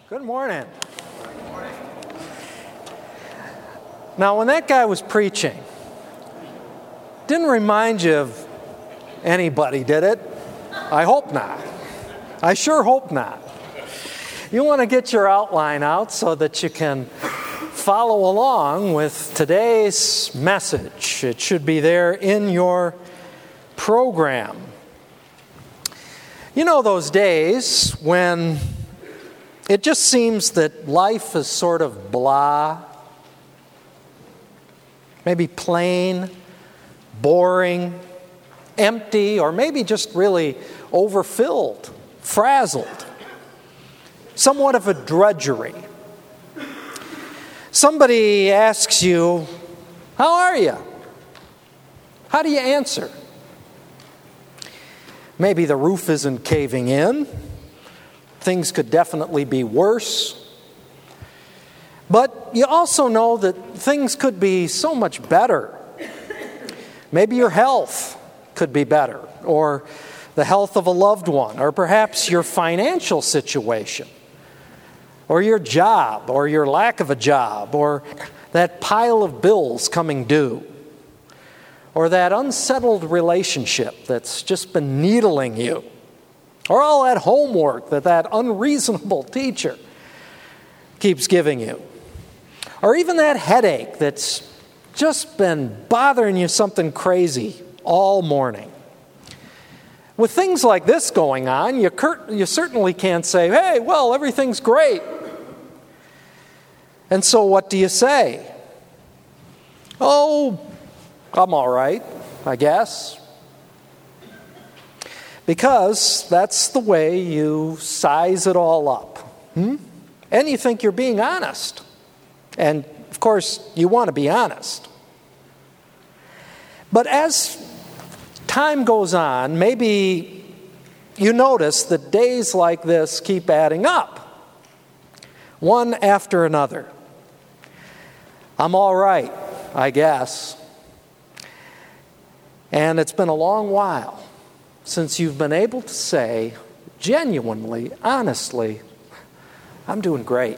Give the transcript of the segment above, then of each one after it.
Good morning. Now, when that guy was preaching, didn't remind you of anybody, did it? I hope not. I sure hope not. You want to get your outline out so that you can follow along with today's message. It should be there in your program. You know those days when it just seems that life is sort of blah, maybe plain, boring, empty, or maybe just really overfilled, frazzled, somewhat of a drudgery. Somebody asks you, "How are you?" How do you answer? Maybe the roof isn't caving in. Things could definitely be worse. But you also know that things could be so much better. Maybe your health could be better, or the health of a loved one, or perhaps your financial situation, or your job, or your lack of a job, or that pile of bills coming due, or that unsettled relationship that's just been needling you, or all that homework that unreasonable teacher keeps giving you, or even that headache that's just been bothering you something crazy all morning. With things like this going on, you certainly can't say, "Hey, well, everything's great." And so what do you say? "Oh, I'm all right, I guess." Because that's the way you size it all up. And you think you're being honest. And, of course, you want to be honest. But as time goes on, maybe you notice that days like this keep adding up, one after another. "I'm all right, I guess." And it's been a long while since you've been able to say, genuinely, honestly, "I'm doing great."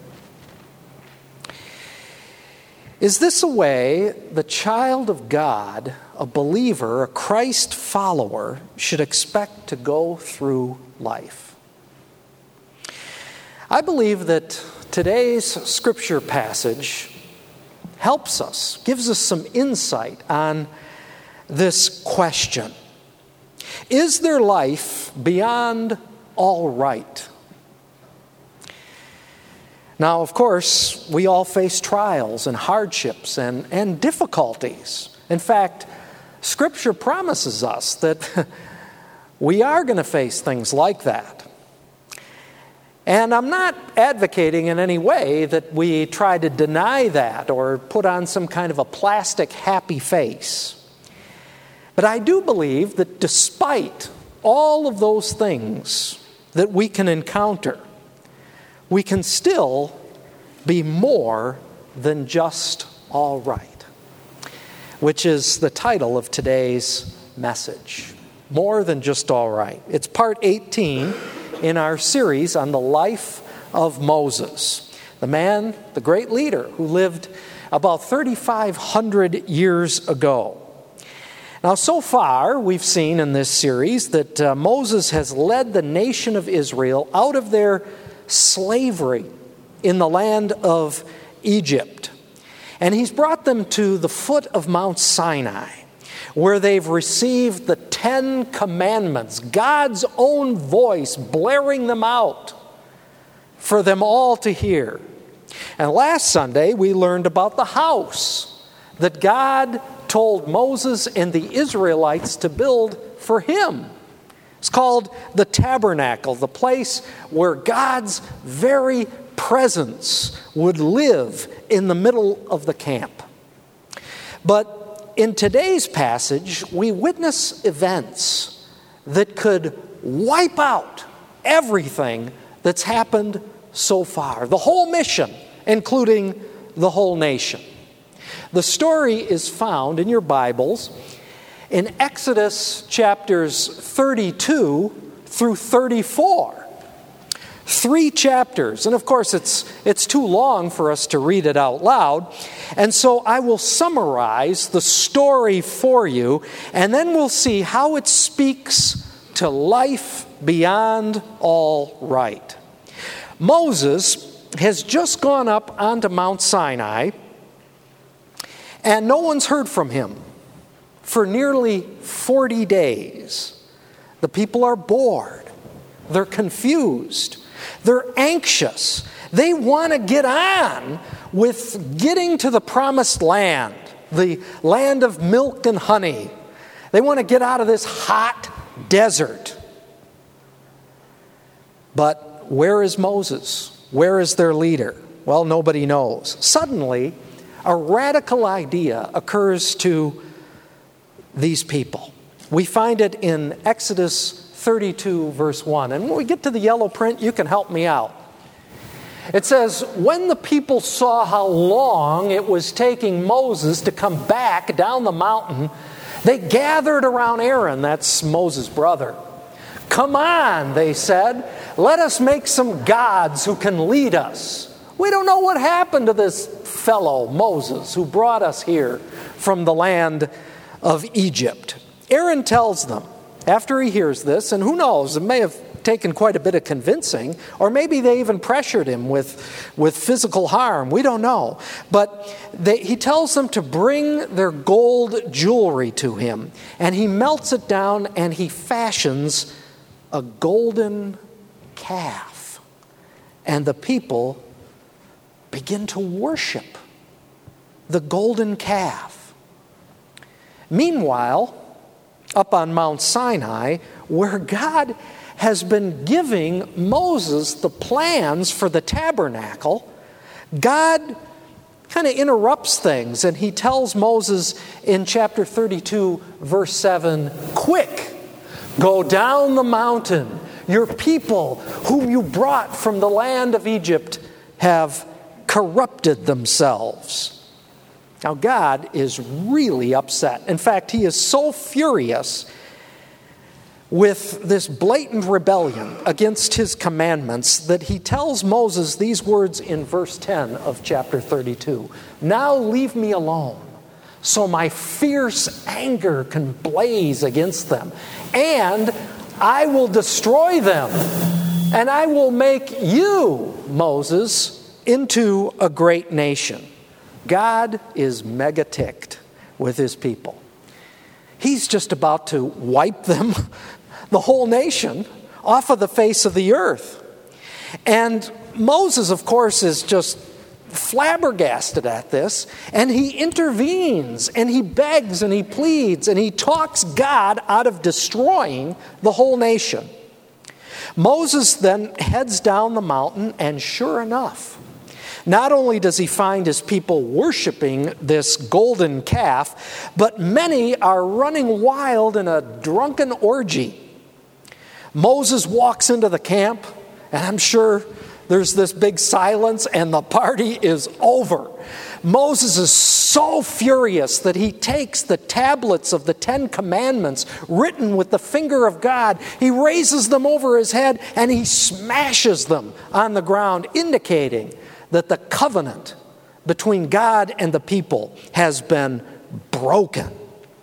Is this a way the child of God, a believer, a Christ follower, should expect to go through life? I believe that today's scripture passage helps us, gives us some insight on this question. Is there life beyond all right? Now, of course, we all face trials and hardships and difficulties. In fact, Scripture promises us that we are going to face things like that. And I'm not advocating in any way that we try to deny that or put on some kind of a plastic happy face. But I do believe that despite all of those things that we can encounter, we can still be more than just all right, which is the title of today's message. More than just all right. It's part 18 in our series on the life of Moses, the man, the great leader who lived about 3,500 years ago. Now, so far, we've seen in this series that Moses has led the nation of Israel out of their slavery in the land of Egypt. And he's brought them to the foot of Mount Sinai, where they've received the 10 Commandments, God's own voice blaring them out for them all to hear. And last Sunday, we learned about the house that God told Moses and the Israelites to build for him. It's called the tabernacle, the place where God's very presence would live in the middle of the camp. But in today's passage, we witness events that could wipe out everything that's happened so far, the whole mission, including the whole nation. The story is found in your Bibles in Exodus chapters 32 through 34. 3 chapters. And of course, it's too long for us to read it out loud. And so I will summarize the story for you, and then we'll see how it speaks to life beyond all right. Moses has just gone up onto Mount Sinai, and no one's heard from him for nearly 40 days. The people are bored. They're confused. They're anxious. They want to get on with getting to the promised land, the land of milk and honey. They want to get out of this hot desert. But where is Moses? Where is their leader? Well, nobody knows. Suddenly, a radical idea occurs to these people. We find it in Exodus 32, verse 1. And when we get to the yellow print, you can help me out. It says, when the people saw how long it was taking Moses to come back down the mountain, they gathered around Aaron, that's Moses' brother. Come on, they said, let us make some gods who can lead us. We don't know what happened to this fellow, Moses, who brought us here from the land of Egypt. Aaron tells them, after he hears this, and who knows, it may have taken quite a bit of convincing, or maybe they even pressured him with physical harm. We don't know. But he tells them to bring their gold jewelry to him, and he melts it down and he fashions a golden calf. And the people begin to worship the golden calf. Meanwhile, up on Mount Sinai, where God has been giving Moses the plans for the tabernacle, God kind of interrupts things, and he tells Moses in chapter 32, verse 7, quick, go down the mountain. Your people, whom you brought from the land of Egypt, have corrupted themselves. Now, God is really upset. In fact, he is so furious with this blatant rebellion against his commandments that he tells Moses these words in verse 10 of chapter 32. Now leave me alone, so my fierce anger can blaze against them, and I will destroy them, and I will make you, Moses, into a great nation. God is mega ticked with his people. He's just about to wipe them, the whole nation, off of the face of the earth. And Moses, of course, is just flabbergasted at this, and he intervenes, and he begs, and he pleads, and he talks God out of destroying the whole nation. Moses then heads down the mountain, and sure enough, not only does he find his people worshiping this golden calf, but many are running wild in a drunken orgy. Moses walks into the camp, and I'm sure there's this big silence, and the party is over. Moses is so furious that he takes the tablets of the 10 Commandments written with the finger of God, he raises them over his head, and he smashes them on the ground, indicating that the covenant between God and the people has been broken.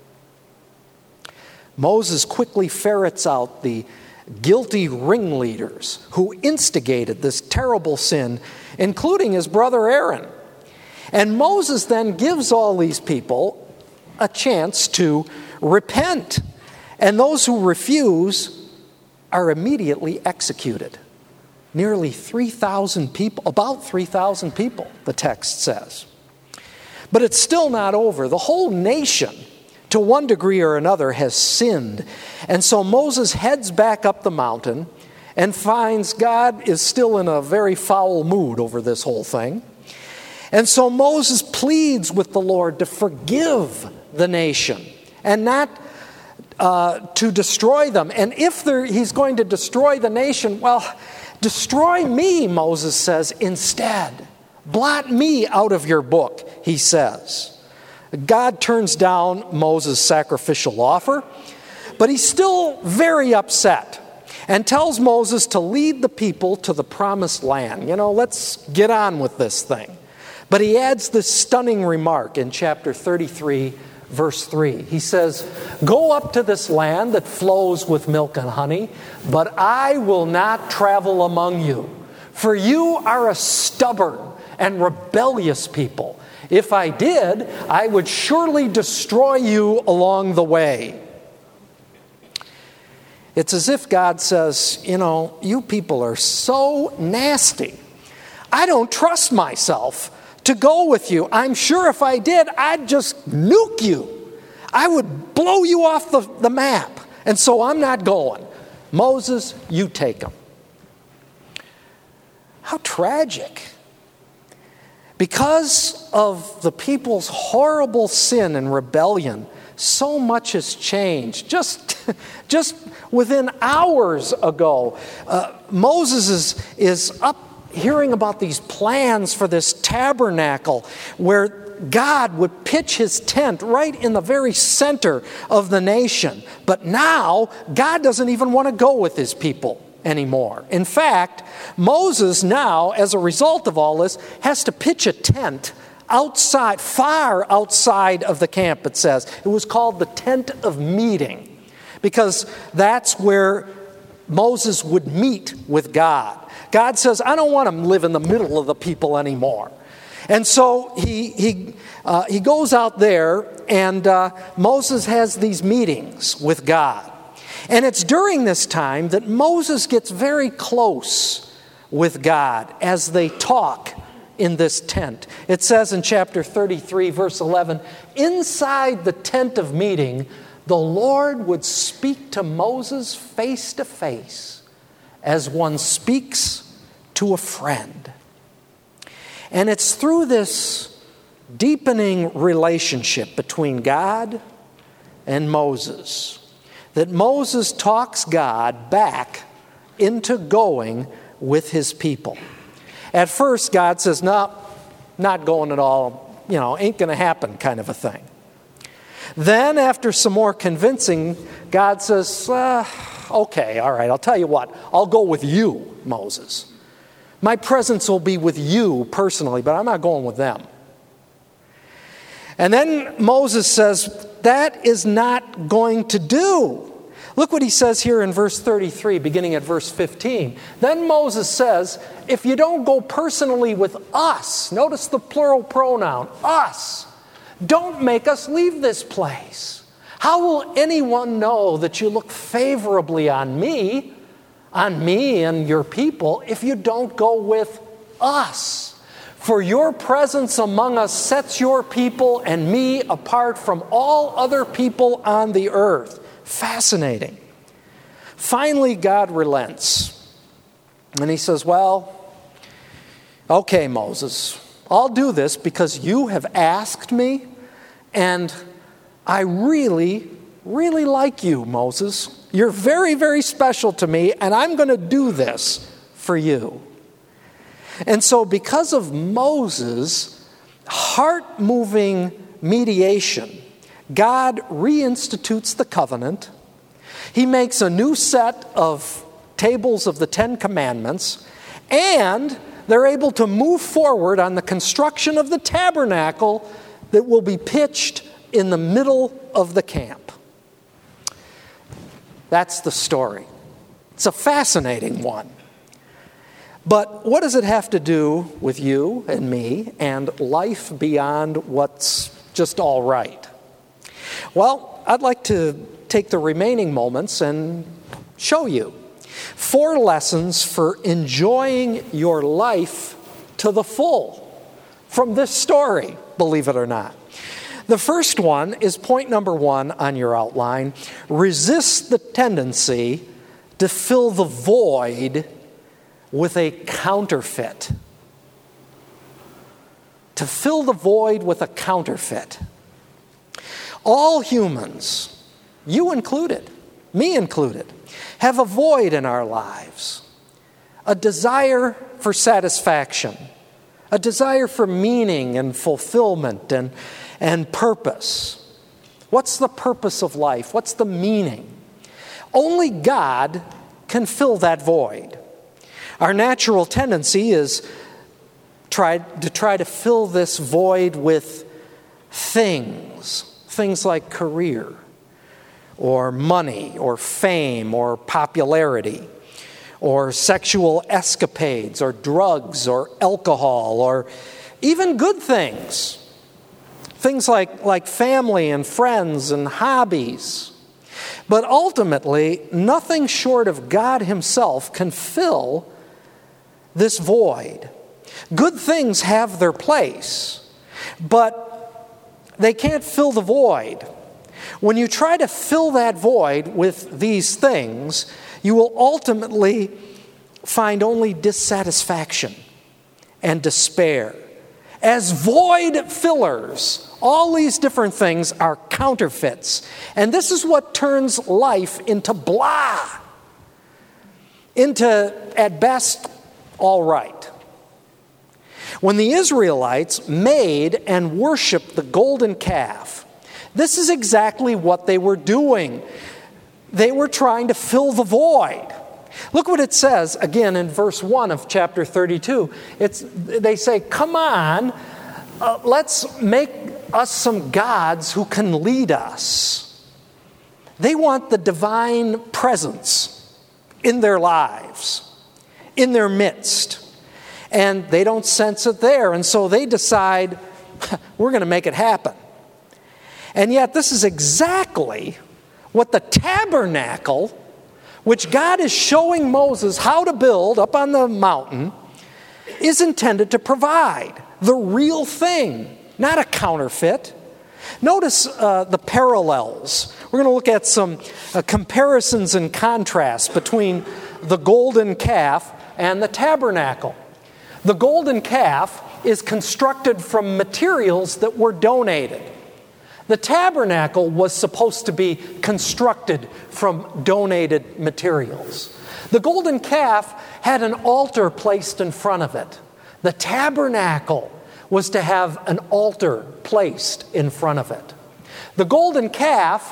Moses quickly ferrets out the guilty ringleaders who instigated this terrible sin, including his brother Aaron. And Moses then gives all these people a chance to repent. And those who refuse are immediately executed. Nearly 3,000 people, about 3,000 people, the text says. But it's still not over. The whole nation, to one degree or another, has sinned. And so Moses heads back up the mountain and finds God is still in a very foul mood over this whole thing. And so Moses pleads with the Lord to forgive the nation and not to destroy them. And if he's going to destroy the nation, well, destroy me, Moses says, instead. Blot me out of your book, he says. God turns down Moses' sacrificial offer, but he's still very upset. and tells Moses to lead the people to the promised land. Let's get on with this thing. But he adds this stunning remark in chapter 33, verse 3. He says, "Go up to this land that flows with milk and honey, but I will not travel among you, for you are a stubborn and rebellious people. If I did, I would surely destroy you along the way." It's as if God says, you people are so nasty. I don't trust myself to go with you. I'm sure if I did, I'd just nuke you. I would blow you off the map. And so I'm not going. Moses, you take them. How tragic. Because of the people's horrible sin and rebellion, so much has changed. Just within hours ago, Moses is up hearing about these plans for this tabernacle where God would pitch his tent right in the very center of the nation. But now, God doesn't even want to go with his people anymore. In fact, Moses now, as a result of all this, has to pitch a tent outside, far outside of the camp, it says. It was called the tent of meeting because that's where Moses would meet with God. God says, I don't want him to live in the middle of the people anymore. And so he goes out there, and Moses has these meetings with God. And it's during this time that Moses gets very close with God as they talk in this tent. It says in chapter 33, verse 11, inside the tent of meeting, the Lord would speak to Moses face to face as one speaks to a friend. And it's through this deepening relationship between God and Moses that Moses talks God back into going with his people. At first, God says, no, not going at all, ain't going to happen kind of a thing. Then, after some more convincing, God says, okay, all right, I'll tell you what, I'll go with you, Moses. My presence will be with you personally, but I'm not going with them. And then Moses says, that is not going to do. Look what he says here in verse 33, beginning at verse 15. Then Moses says, if you don't go personally with us, notice the plural pronoun, us, don't make us leave this place. How will anyone know that you look favorably on me and your people, if you don't go with us? For your presence among us sets your people and me apart from all other people on the earth. Fascinating. Finally, God relents. And he says, well, okay, Moses, I'll do this because you have asked me, and I really, really like you, Moses. You're very, very special to me, and I'm going to do this for you. And so because of Moses' heart-moving mediation, God reinstitutes the covenant. He makes a new set of tables of the Ten Commandments, and they're able to move forward on the construction of the tabernacle that will be pitched in the middle of the camp. That's the story. It's a fascinating one. But what does it have to do with you and me and life beyond what's just all right? Well, I'd like to take the remaining moments and show you 4 lessons for enjoying your life to the full from this story, believe it or not. The first one is point number 1 on your outline. Resist the tendency to fill the void with a counterfeit. To fill the void with a counterfeit. All humans, you included, me included, have a void in our lives. A desire for satisfaction. A desire for meaning and fulfillment and purpose. What's the purpose of life? What's the meaning? Only God can fill that void. Our natural tendency is try to fill this void with things like career, or money, or fame, or popularity, or sexual escapades, or drugs, or alcohol, or even good things. Things like family and friends and hobbies. But ultimately, nothing short of God Himself can fill this void. Good things have their place, but they can't fill the void. When you try to fill that void with these things, you will ultimately find only dissatisfaction and despair. As void fillers, all these different things are counterfeits. And this is what turns life into blah, into, at best, all right. When the Israelites made and worshiped the golden calf, this is exactly what they were doing. They were trying to fill the void. Look what it says again in verse 1 of chapter 32. They say, come on, let's make us some gods who can lead us. They want the divine presence in their lives, in their midst. And they don't sense it there. And so they decide, we're going to make it happen. And yet this is exactly what the tabernacle, which God is showing Moses how to build up on the mountain, is intended to provide. The real thing, not a counterfeit. Notice the parallels. We're going to look at some comparisons and contrasts between the golden calf and the tabernacle. The golden calf is constructed from materials that were donated. The tabernacle was supposed to be constructed from donated materials. The golden calf had an altar placed in front of it. The tabernacle was to have an altar placed in front of it. The golden calf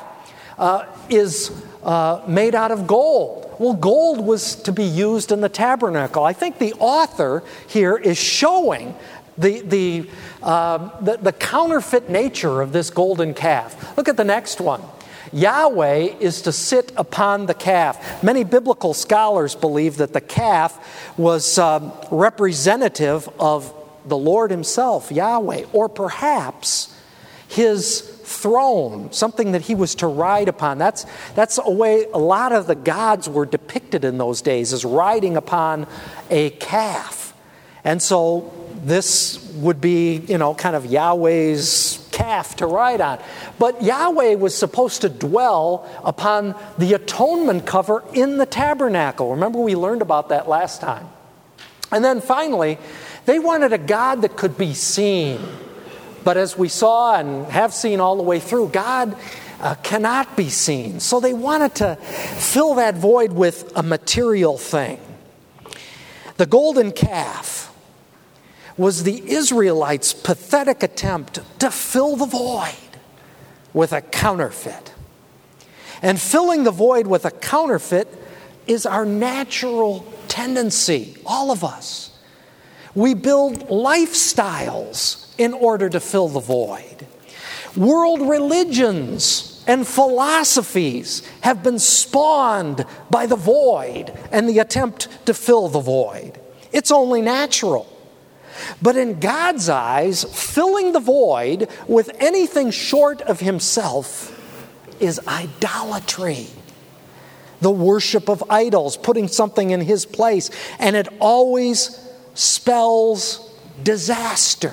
is made out of gold. Well, gold was to be used in the tabernacle. I think the author here is showing the counterfeit nature of this golden calf. Look at the next one. Yahweh is to sit upon the calf. Many biblical scholars believe that the calf was representative of the Lord Himself, Yahweh, or perhaps His throne, something that He was to ride upon. That's a way a lot of the gods were depicted in those days, as riding upon a calf. And so this would be, kind of Yahweh's calf to ride on. But Yahweh was supposed to dwell upon the atonement cover in the tabernacle. Remember, we learned about that last time. And then finally, they wanted a God that could be seen. But as we saw and have seen all the way through, God cannot be seen. So they wanted to fill that void with a material thing. The golden calf was the Israelites' pathetic attempt to fill the void with a counterfeit. And filling the void with a counterfeit is our natural tendency, all of us. We build lifestyles in order to fill the void. World religions and philosophies have been spawned by the void and the attempt to fill the void. It's only natural. But in God's eyes, filling the void with anything short of Himself is idolatry. The worship of idols, putting something in His place, and it always spells disaster.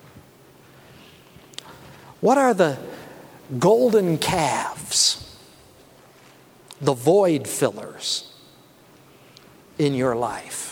What are the golden calves, the void fillers in your life?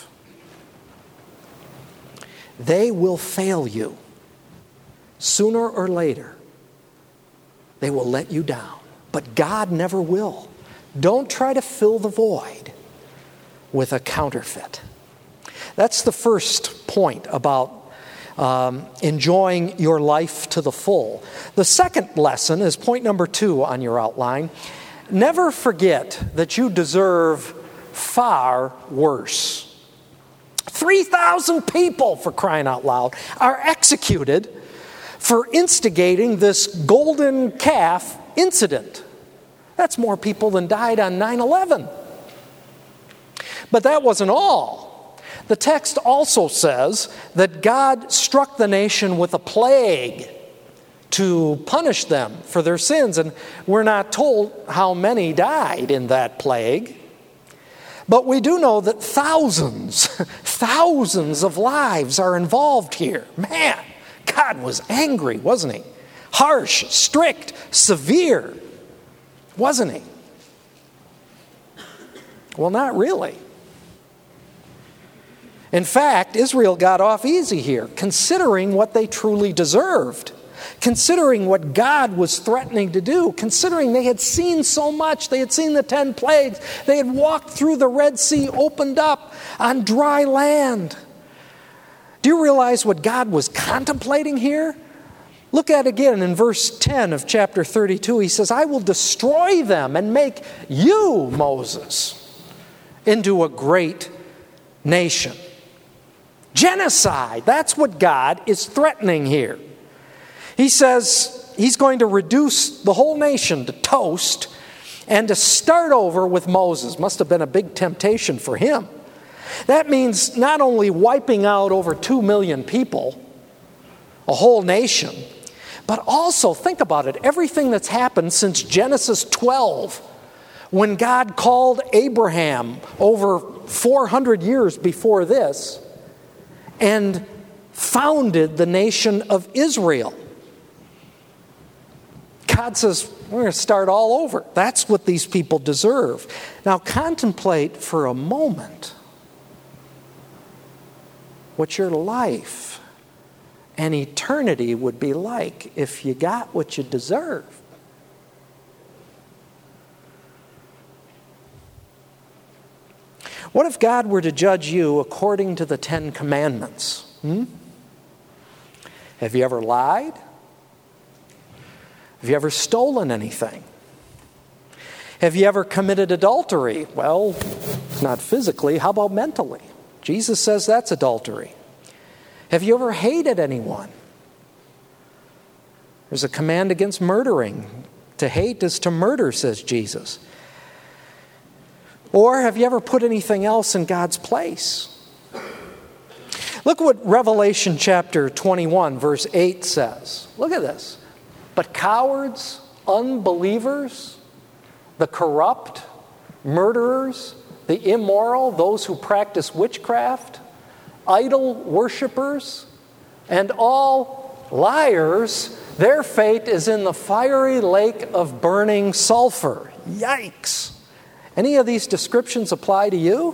They will fail you. Sooner or later, they will let you down. But God never will. Don't try to fill the void with a counterfeit. That's the first point about enjoying your life to the full. The second lesson is point number 2 on your outline. Never forget that you deserve far worse. 3,000 people, for crying out loud, are executed for instigating this golden calf incident. That's more people than died on 9/11. But that wasn't all. The text also says that God struck the nation with a plague to punish them for their sins. And we're not told how many died in that plague. But we do know that thousands of lives are involved here. Man, God was angry, wasn't he? Harsh, strict, severe, wasn't he? Well, not really. In fact, Israel got off easy here, considering what they truly deserved. Considering what God was threatening to do, considering they had seen so much, they had seen the 10 plagues, they had walked through the Red Sea opened up on dry land. Do you realize what God was contemplating here? Look at it again in verse 10 of chapter 32. He says, I will destroy them and make you, Moses, into a great nation. Genocide, that's what God is threatening here. He says he's going to reduce the whole nation to toast and to start over with Moses. Must have been a big temptation for him. That means not only wiping out over 2 million people, a whole nation, but also, think about it, everything that's happened since Genesis 12, when God called Abraham over 400 years before this and founded the nation of Israel. God says, we're going to start all over. That's what these people deserve. Now contemplate for a moment what your life and eternity would be like if you got what you deserve. What if God were to judge you according to the 10 Commandments? Have you ever lied? Have you ever stolen anything? Have you ever committed adultery? Well, not physically. How about mentally? Jesus says that's adultery. Have you ever hated anyone? There's a command against murdering. To hate is to murder, says Jesus. Or have you ever put anything else in God's place? Look what Revelation chapter 21, verse 8 says. Look at this. But cowards, unbelievers, the corrupt, murderers, the immoral, those who practice witchcraft, idol worshipers, and all liars, their fate is in the fiery lake of burning sulfur. Yikes! Any of these descriptions apply to you?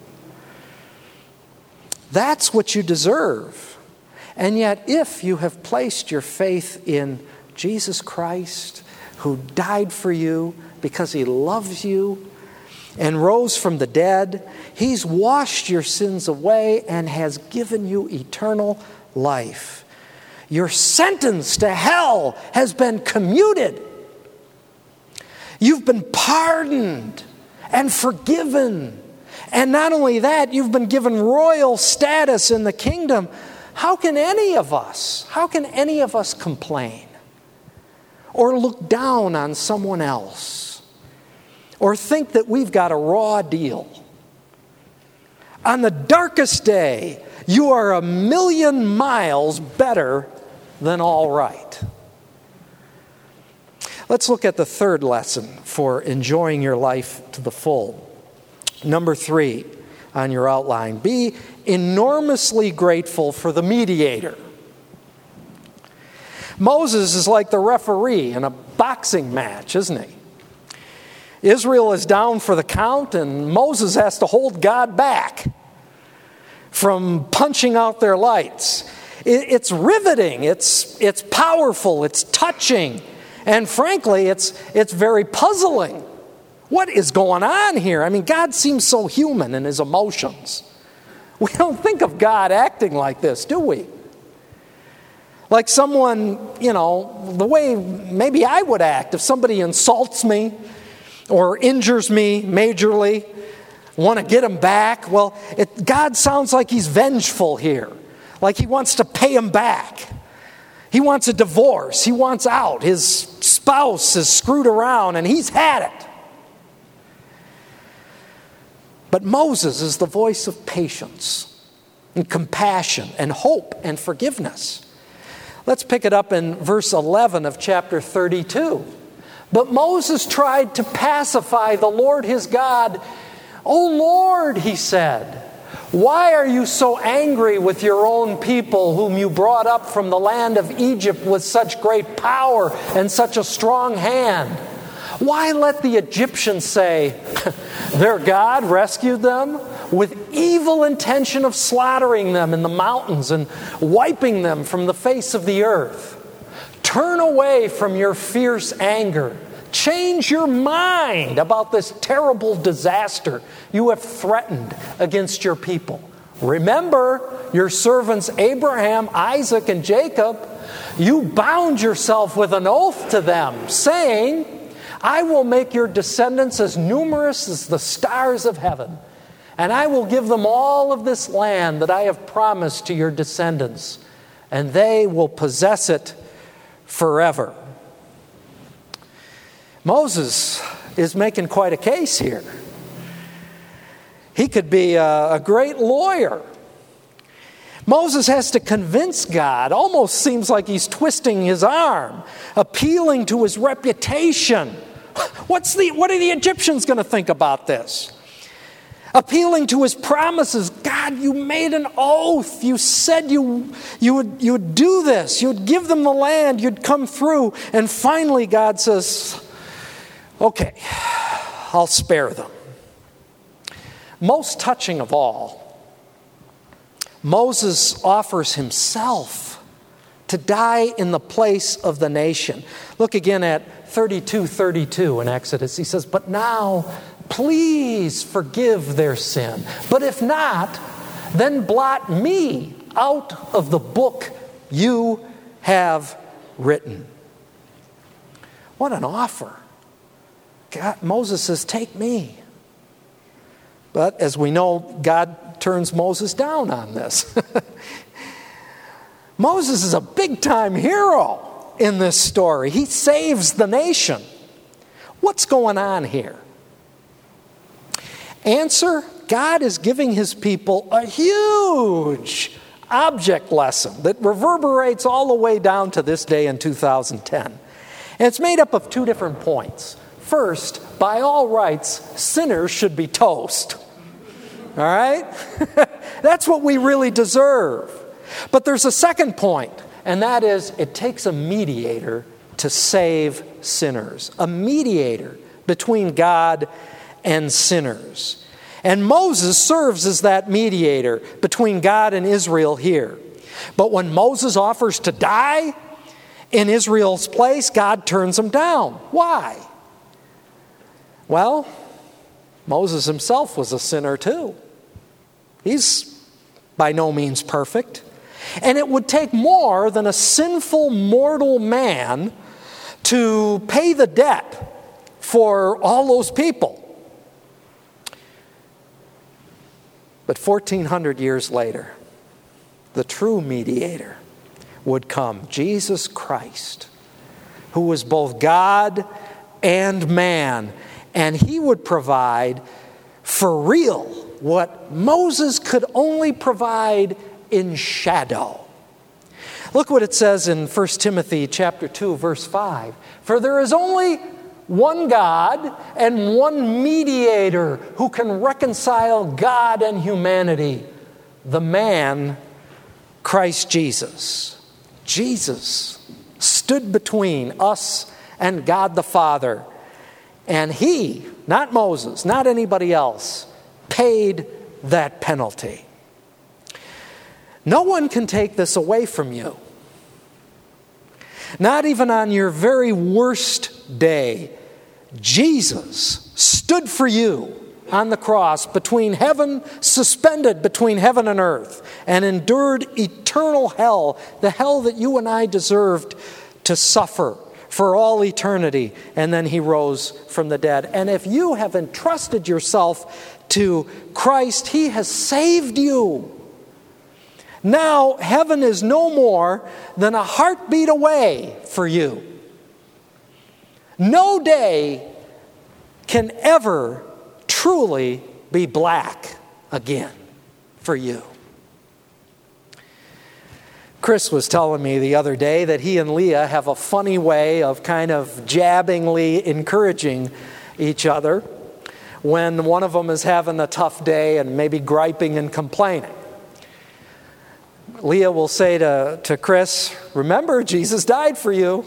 That's what you deserve. And yet, if you have placed your faith in Jesus Christ, who died for you because he loves you and rose from the dead, he's washed your sins away and has given you eternal life. Your sentence to hell has been commuted. You've been pardoned and forgiven. And not only that, you've been given royal status in the kingdom. How can any of us complain? Or look down on someone else? Or think that we've got a raw deal? On the darkest day, you are 1,000,000 miles better than all right. Let's look at the third lesson for enjoying your life to the full. Number 3 on your outline. Be enormously grateful for the mediator. Moses is like the referee in a boxing match, isn't he? Israel is down for the count, and Moses has to hold God back from punching out their lights. It's riveting, it's powerful, it's touching, and frankly, it's very puzzling. What is going on here? I mean, God seems so human in his emotions. We don't think of God acting like this, do we? Like someone, the way maybe I would act if somebody insults me or injures me majorly. want to get them back. Well, God sounds like he's vengeful here, like he wants to pay them back. He wants a divorce. He wants out. His spouse is screwed around and he's had it. But Moses is the voice of patience and compassion and hope and forgiveness. Let's pick it up in verse 11 of chapter 32. But Moses tried to pacify the Lord his God. "O Lord," he said, "why are you so angry with your own people whom you brought up from the land of Egypt with such great power and such a strong hand? Why let the Egyptians say, 'Their God rescued them,' with evil intention of slaughtering them in the mountains and wiping them from the face of the earth? Turn away from your fierce anger. Change your mind about this terrible disaster you have threatened against your people. Remember your servants Abraham, Isaac, and Jacob. You bound yourself with an oath to them, saying, 'I will make your descendants as numerous as the stars of heaven, and I will give them all of this land that I have promised to your descendants, and they will possess it forever.'" Moses is making quite a case here. He could be a great lawyer. Moses has to convince God. Almost seems like he's twisting his arm, appealing to his reputation. What are the Egyptians going to think about this? Appealing to his promises. God, you made an oath. You said you would do this. You would give them the land. You'd come through. And finally God says, "Okay, I'll spare them." Most touching of all, Moses offers himself to die in the place of the nation. Look again at 32:32 in Exodus. He says, "But now, please forgive their sin. But if not, then blot me out of the book you have written." What an offer. Moses says, "Take me." But as we know, God turns Moses down on this. Moses is a big-time hero in this story. He saves the nation. What's going on here? Answer: God is giving his people a huge object lesson that reverberates all the way down to this day in 2010. And it's made up of two different points. First, by all rights, sinners should be toast. All right? That's what we really deserve. But there's a second point, and that is it takes a mediator to save sinners. A mediator between God and sinners. And Moses serves as that mediator between God and Israel here. But when Moses offers to die in Israel's place, God turns him down. Why? Well, Moses himself was a sinner too. He's by no means perfect. And it would take more than a sinful mortal man to pay the debt for all those people. But 1,400 years later, the true mediator would come, Jesus Christ, who was both God and man. And he would provide for real what Moses could only provide in shadow. Look what it says in 1 Timothy chapter 2, verse 5. "For there is only one God and one mediator who can reconcile God and humanity, the man Christ Jesus." Jesus stood between us and God the Father. And he, not Moses, not anybody else, paid that penalty. No one can take this away from you. Not even on your very worst day. Jesus stood for you on the cross suspended between heaven and earth, and endured eternal hell, the hell that you and I deserved to suffer for all eternity, and then he rose from the dead. And if you have entrusted yourself to Christ, he has saved you. Now, heaven is no more than a heartbeat away for you. No day can ever truly be black again for you. Chris was telling me the other day that he and Leah have a funny way of kind of jabbingly encouraging each other when one of them is having a tough day and maybe griping and complaining. Leah will say to Chris, "Remember, Jesus died for you."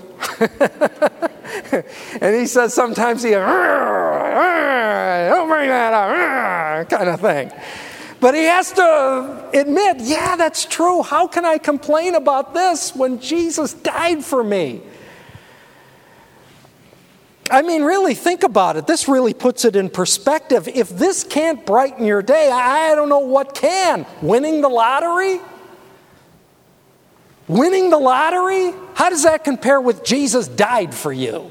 And he says sometimes don't bring that up, kind of thing. But he has to admit, yeah, that's true. How can I complain about this when Jesus died for me? I mean, really, think about it. This really puts it in perspective. If this can't brighten your day, I don't know what can. Winning the lottery? Winning the lottery? How does that compare with Jesus died for you?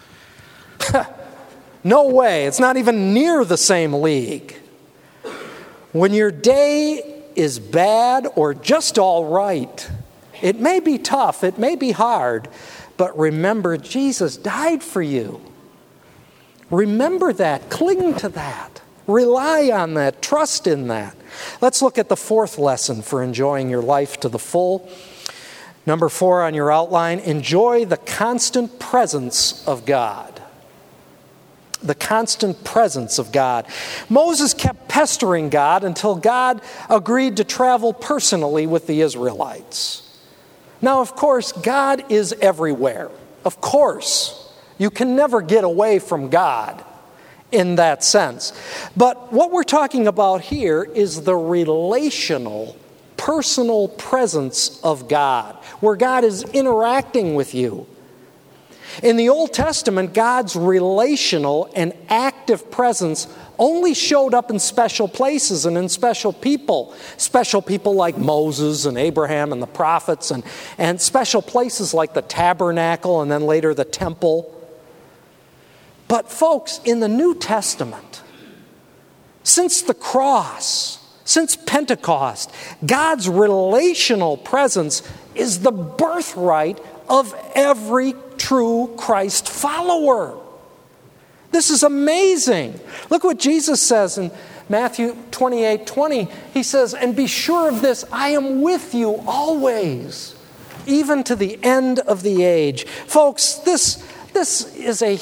No way. It's not even near the same league. When your day is bad or just all right, it may be tough, it may be hard, but remember, Jesus died for you. Remember that. Cling to that. Rely on that. Trust in that. Let's look at the fourth lesson for enjoying your life to the full. Number 4 on your outline, enjoy the constant presence of God. The constant presence of God. Moses kept pestering God until God agreed to travel personally with the Israelites. Now, of course, God is everywhere. Of course. You can never get away from God in that sense. But what we're talking about here is the relational, personal presence of God, where God is interacting with you. In the Old Testament, God's relational and active presence only showed up in special places and in special people. Special people like Moses and Abraham and the prophets, and special places like the tabernacle and then later the temple. But folks, in the New Testament, since the cross, since Pentecost, God's relational presence is the birthright of every true Christ follower. This is amazing. Look what Jesus says in Matthew 28:20. He says, "And be sure of this, I am with you always, even to the end of the age." Folks, this is a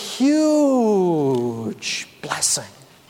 huge blessing.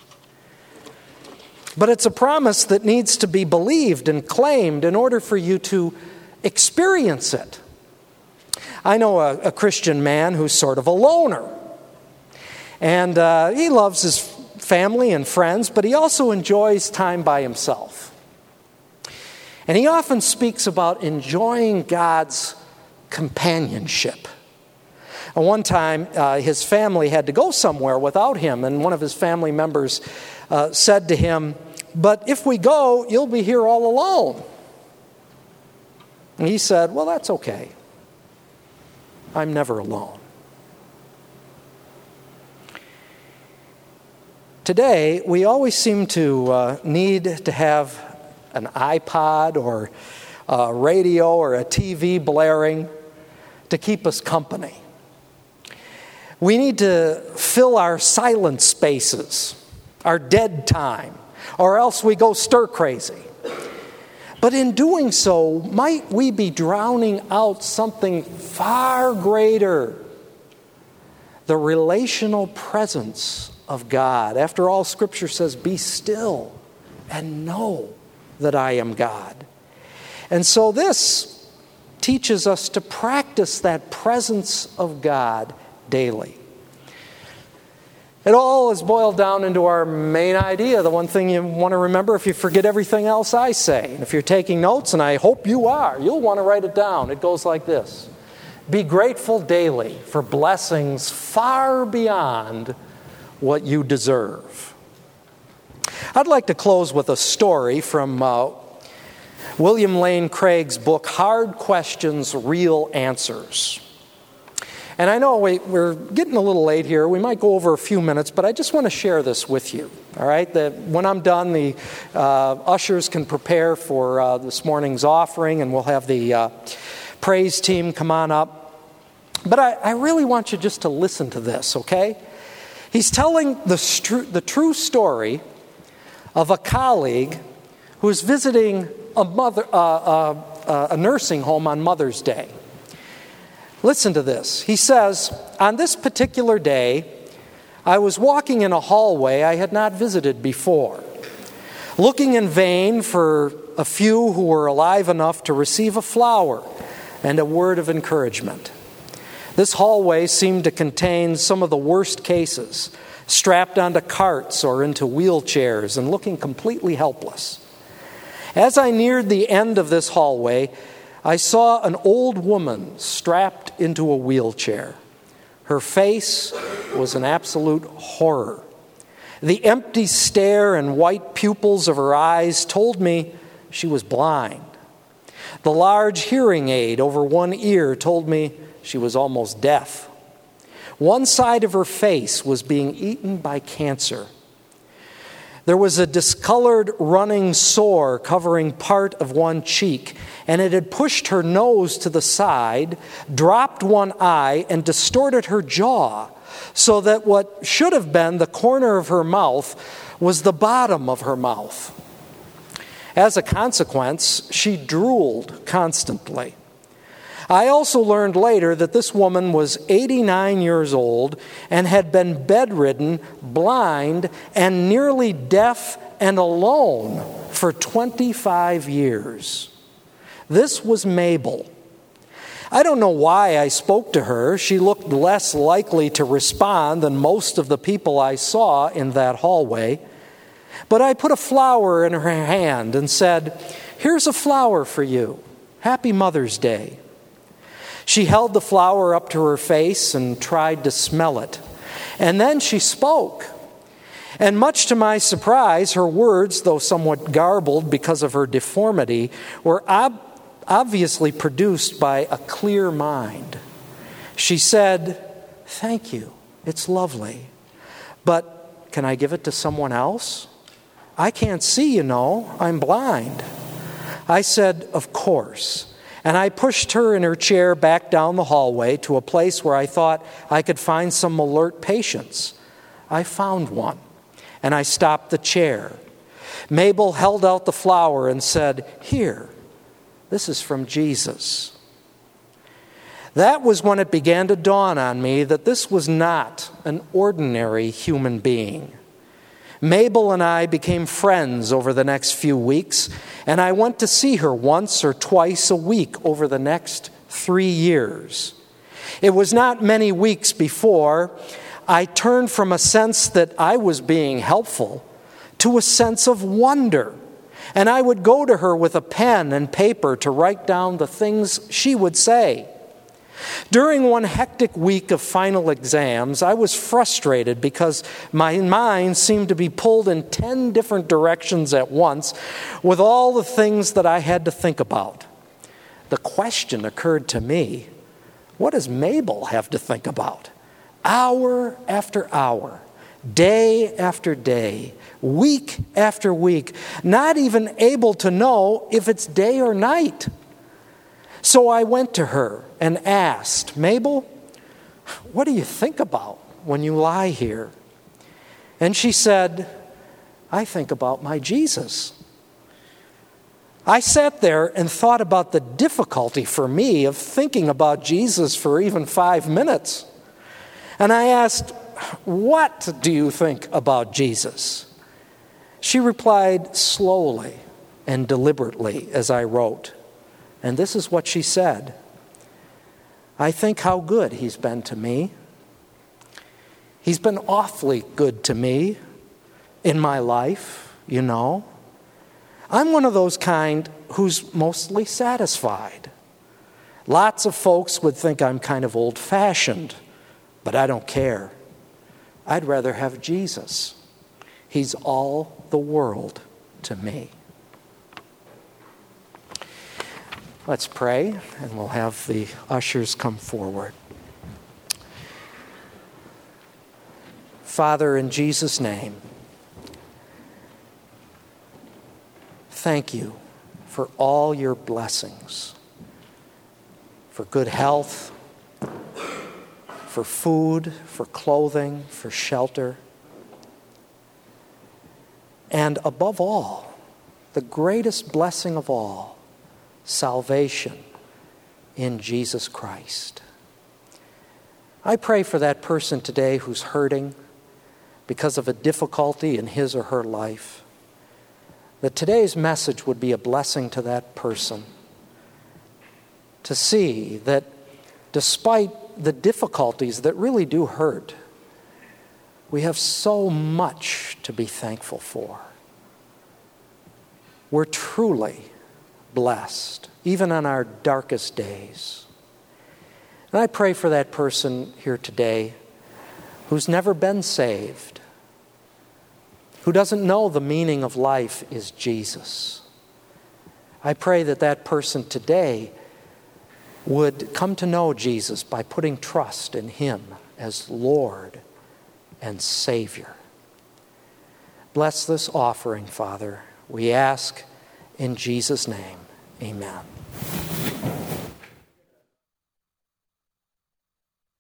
But it's a promise that needs to be believed and claimed in order for you to experience it. I know a Christian man who's sort of a loner. And he loves his family and friends, but he also enjoys time by himself. And he often speaks about enjoying God's companionship. And one time, his family had to go somewhere without him, and one of his family members said to him, "But if we go, you'll be here all alone." And he said, "Well, that's okay. I'm never alone." Today, we always seem to need to have an iPod or a radio or a TV blaring to keep us company. We need to fill our silent spaces, our dead time, or else we go stir crazy. But in doing so, might we be drowning out something far greater? The relational presence of God. After all, Scripture says, "Be still and know that I am God." And so this teaches us to practice that presence of God daily. It all is boiled down into our main idea, the one thing you want to remember if you forget everything else I say. And if you're taking notes, and I hope you are, you'll want to write it down. It goes like this: be grateful daily for blessings far beyond what you deserve. I'd like to close with a story from William Lane Craig's book, Hard Questions, Real Answers. And I know we're getting a little late here. We might go over a few minutes, but I just want to share this with you, all right? That when I'm done, the ushers can prepare for this morning's offering, and we'll have the praise team come on up. But I really want you just to listen to this, okay? He's telling the true story of a colleague who is visiting a nursing home on Mother's Day. Listen to this. He says, on this particular day, I was walking in a hallway I had not visited before, looking in vain for a few who were alive enough to receive a flower and a word of encouragement. This hallway seemed to contain some of the worst cases, strapped onto carts or into wheelchairs and looking completely helpless. As I neared the end of this hallway, I saw an old woman strapped into a wheelchair. Her face was an absolute horror. The empty stare and white pupils of her eyes told me she was blind. The large hearing aid over one ear told me she was almost deaf. One side of her face was being eaten by cancer. There was a discolored running sore covering part of one cheek, and it had pushed her nose to the side, dropped one eye, and distorted her jaw, so that what should have been the corner of her mouth was the bottom of her mouth. As a consequence, she drooled constantly. I also learned later that this woman was 89 years old and had been bedridden, blind, and nearly deaf and alone for 25 years. This was Mabel. I don't know why I spoke to her. She looked less likely to respond than most of the people I saw in that hallway. But I put a flower in her hand and said, "Here's a flower for you. Happy Mother's Day." She held the flower up to her face and tried to smell it. And then she spoke. And much to my surprise, her words, though somewhat garbled because of her deformity, were obviously produced by a clear mind. She said, "Thank you, it's lovely. But can I give it to someone else? I can't see, you know, I'm blind." I said, "Of course." And I pushed her in her chair back down the hallway to a place where I thought I could find some alert patients. I found one, and I stopped the chair. Mabel held out the flower and said, "Here, this is from Jesus." That was when it began to dawn on me that this was not an ordinary human being. Mabel and I became friends over the next few weeks, and I went to see her once or twice a week over the next 3 years. It was not many weeks before I turned from a sense that I was being helpful to a sense of wonder, and I would go to her with a pen and paper to write down the things she would say. During one hectic week of final exams, I was frustrated because my mind seemed to be pulled in 10 different directions at once with all the things that I had to think about. The question occurred to me, what does Mabel have to think about? Hour after hour, day after day, week after week, not even able to know if it's day or night. So I went to her and asked, "Mabel, what do you think about when you lie here?" And she said, "I think about my Jesus." I sat there and thought about the difficulty for me of thinking about Jesus for even 5 minutes. And I asked, "What do you think about Jesus?" She replied slowly and deliberately as I wrote. And this is what she said: "I think how good he's been to me. He's been awfully good to me in my life, you know. I'm one of those kind who's mostly satisfied. Lots of folks would think I'm kind of old-fashioned, but I don't care. I'd rather have Jesus. He's all the world to me." Let's pray, and we'll have the ushers come forward. Father, in Jesus' name, thank you for all your blessings, for good health, for food, for clothing, for shelter, and above all, the greatest blessing of all, salvation in Jesus Christ. I pray for that person today who's hurting because of a difficulty in his or her life, that today's message would be a blessing to that person, to see that despite the difficulties that really do hurt, we have so much to be thankful for. We're truly blessed, even on our darkest days. And I pray for that person here today who's never been saved, who doesn't know the meaning of life is Jesus. I pray that that person today would come to know Jesus by putting trust in Him as Lord and Savior. Bless this offering, Father. We ask in Jesus' name, amen.